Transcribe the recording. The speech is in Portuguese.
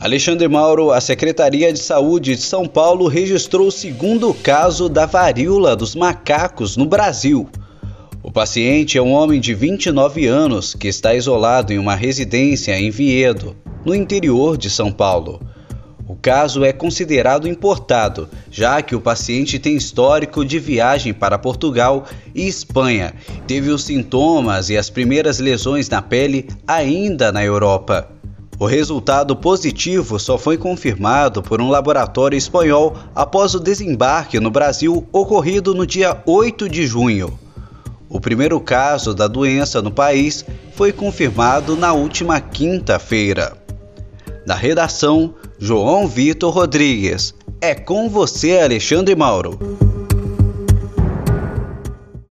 Alexandre Mauro, a Secretaria de Saúde de São Paulo registrou o segundo caso da varíola dos macacos no Brasil. O paciente é um homem de 29 anos que está isolado em uma residência em Viedo, no interior de São Paulo. O caso é considerado importado, já que o paciente tem histórico de viagem para Portugal e Espanha. Teve os sintomas e as primeiras lesões na pele ainda na Europa. O resultado positivo só foi confirmado por um laboratório espanhol após o desembarque no Brasil ocorrido no dia 8 de junho. O primeiro caso da doença no país foi confirmado na última quinta-feira. Da redação, João Vitor Rodrigues. É com você, Alexandre Mauro.